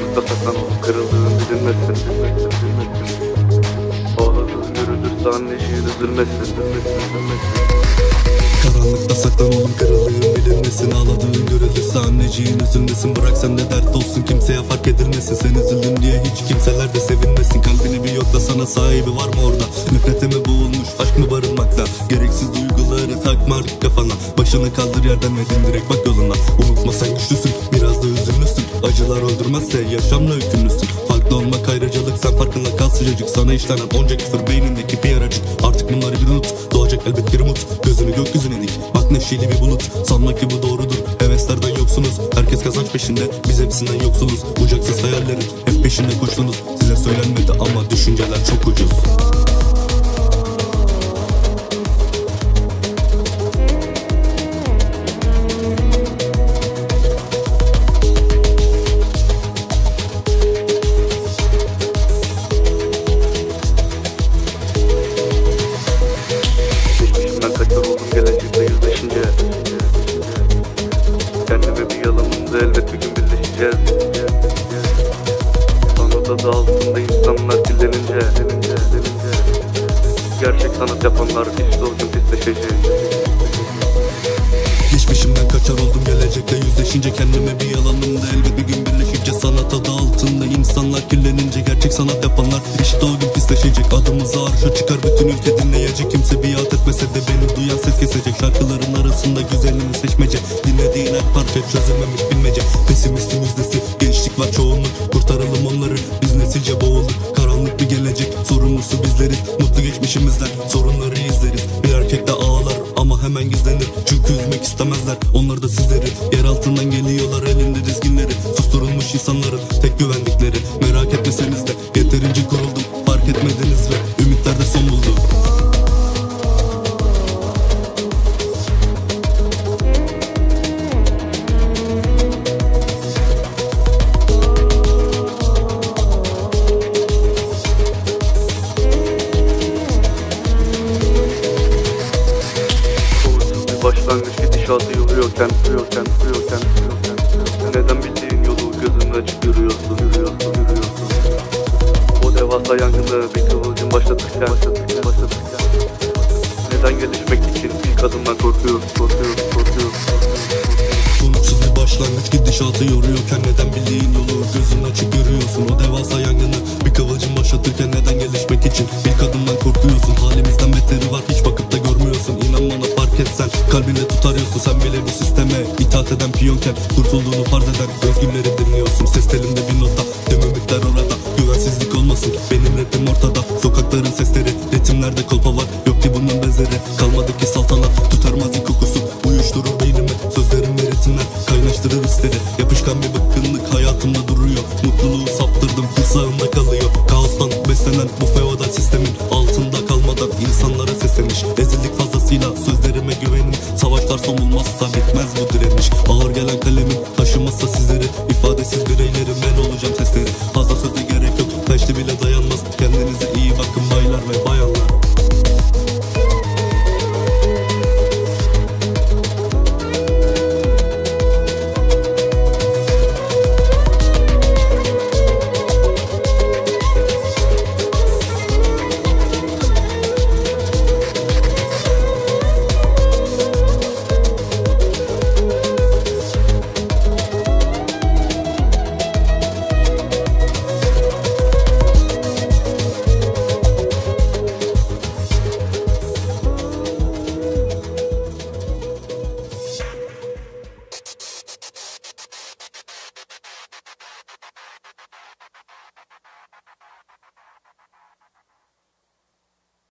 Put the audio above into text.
Karanlıkta saklanalım, kırıldığın bilinmesin. Ağladığın görülürse anneciğin üzülmesin. Karanlıkta saklanalım, kırıldığın bilinmesin. Ağladığın görülürse anneciğin üzülmesin. Bırak sen de dert olsun, kimseye fark edilmesin. Sen üzüldün diye hiç kimseler de sevinmesin. Kalbini bir yokla, sana sahibi var mı orada? Nefrete mi boğulmuş, aşk mı barınmakta? Gereksiz duyguları takma artık kafana. Başını kaldır yerden ve direkt bak yoluna. Unutma sen güçlüsün, biraz da üzünlüsün. Acılar öldürmezse yaşamla yükümlüsün. Farklı olmak ayrıcalık, sen farkında kal sıcacık. Sana işlenen onca küfür beynindeki bir aracık. Artık bunları bir unut, doğacak elbet bir umut. Gözünü gökyüzüne dik, bak neşeli bir bulut. Sanma ki bu doğrudur, heveslerden yoksunuz. Herkes kazanç peşinde, biz hepsinden yoksuluz. Bucaksız hayallerin hep peşinde koştunuz. Size söylenmedi ama düşünceler çok ucuz. Geçmişimden kaçar oldum, gelecekte yüzleşince. Kendime bir yalanımda elbet bir gün birleşeceğiz. Sonra da altında insanlar kirlenince. Gerçek sanat yapanlar işte o gün pisleşecek. Geçmişimden kaçar oldum, gelecekte yüzleşince. Kendime bir yalanımda elbet bir gün birleşince. Sanat adı altında insanlar kirlenince. Gerçek sanat yapanlar işte o gün pisleşecek. Adımızı arşa çıkar bütün ülke dinleyecek. Kimse biat etmese de beni duyan ses kesecek. Şarkıların arasında güzelini seçmece. Dinlediğin her parça çözülmemiş bilmece. Pesimistin yüzdesi, gençlik var çoğunluk. Kurtaralım onları, biz nesilce boğulur. Karanlık bir gelecek, sorumlusu bizleriz. Mutlu geçmişimizden sorunları izleriz. Bir erkek de ağlar ama hemen gizlenir. Çünkü üzmek istemezler onlar da sizleri. Yer altından geliyorlar elinde dizginleri. Susturulmuş insanların tek güvendikleri. Merak etmeseniz de yeterince kuruldum. Fark etmediniz ve ümitler de son buldu. Başlangıç gidişatı yoruyorken neden bildiğin yolu gözünün açık yürüyorsun. O devasa yangını bir kıvılcım başlatırken neden gelişmek için ilk adımdan korkuyorsun. Sonuçsuz bir başlangıç gidişatı yoruyorken neden bildiğin yolu gözün açık görüyorsun. O devasa yangını bir kıvılcım başlatırken neden gelişmek için ilk adımdan korkuyorsun. Halimizden beteri var, hiç bakıp da görmüyorsun. İnan bana fark etsen kalbinde tutarıyorsun. Sen bile bu sisteme itaat eden piyonken kurtulduğunu farz eden özgürleri dinliyorsun. Ses telinde bir nota, tüm ümitler orada. Güvensizlik olmasın, benim rapim ortada. Sokakların sesleri, ritimlerde kolpa var. Yok ki bunun benzeri, kalmadı ki saltanat. Tutar mazi kokusu, uyuşturur beynimi. Sözlerim ve ritimler kaynaştırır hisleri. Yapışkan bir bıkkınlık hayatımda duruyor. Mutluluğu saptırdım, kursağımda kalıyor. Kaostan beslenen bu feodal sistemin altında kalmadan insanlara sesleniş. Ezildik fazlasıyla, sözlerime güvenin. Savaşlar son bulmazsa bitmez bu direniş. Ağır gelen kalemin taşımazsa sizleri, ifadesiz bireylerim ben olacağım testleri.